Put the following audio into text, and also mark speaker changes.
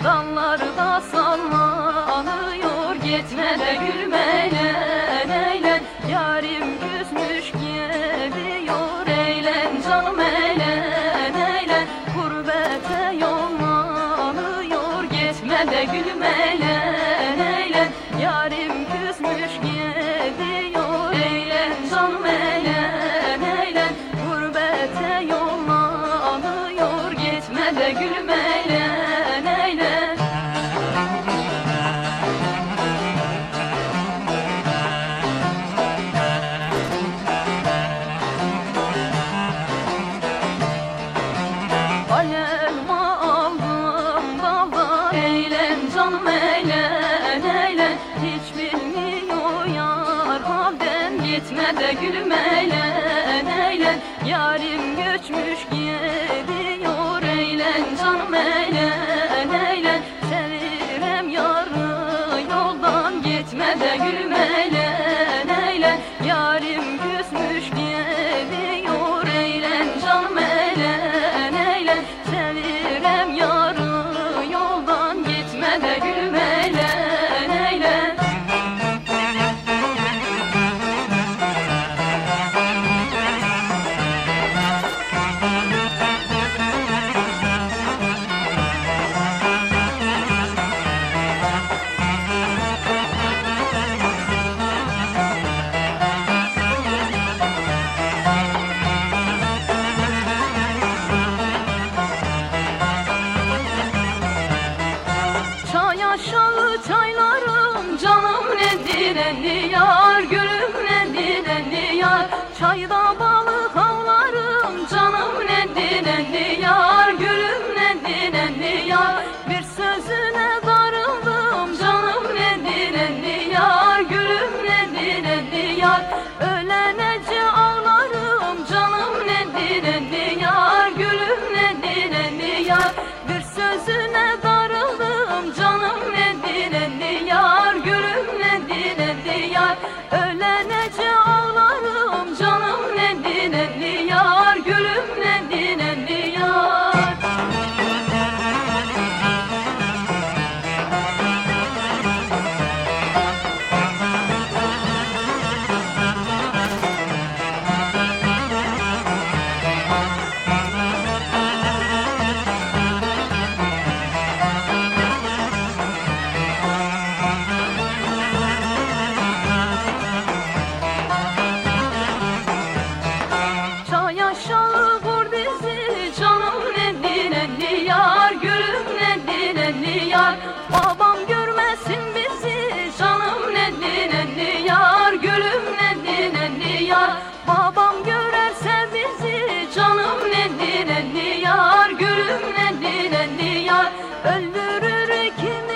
Speaker 1: Dallarda sallanıyor, gitme de gülmeyle eğlen. Yarim küsmüş geliyor, eğlen canım eğlen eğlen. Gurbete yollanıyor, gitme de gülmeyle eğlen. Yarim küsmüş geliyor, eğlen canım eğlen eğlen. Gurbete yollanıyor, gitme de gülmeyle eğlen. Alelma aldım dalda, eğlen canım eğlen eğlen. Hiç bilmiyor yar halden, gitme de gülüm eğlen eğlen. Yarim göçmüş gidiyor, eğlen canım eğlen eğlen. Sevirem yarı yoldan, gitme de gülüm eğlen eğlen. Yarim küsmüş gidiyor, eğlen canım eğlen eğlen. Sevirem yarı yoldan, gitme de gülüm eğlen eğlen. Çay aşağı çaylarım, canım ne dilenli yar, gülüm ne dilenli yar. Çayda balık avlarım, canım ne dilenli yar, gülüm ne dilenli yar. Bir sözüne darıldım, canım ne dilenli yar, gülüm ne dilenli yar. Ölənəcə ağlarım, canım ne dilenli yar, gülüm ne dilenli yar. Bir sözüne darıldım, canım ne dilenli yar, gülüm ne dilenli yar. Ölənəcə ağlarım, canım ne dilenli yar, gülüm ne dilenli yar. Çay aşağı vur dizi, canım ne dilenli yar, gülüm ne dilenli yar. Babam görmesin bizi, canım ne dilenli yar, gülüm ne dilenli yar. Babam görerse bizi, canım ne dilenli yar, gülüm ne dilenli yar. Öldürür ikimizi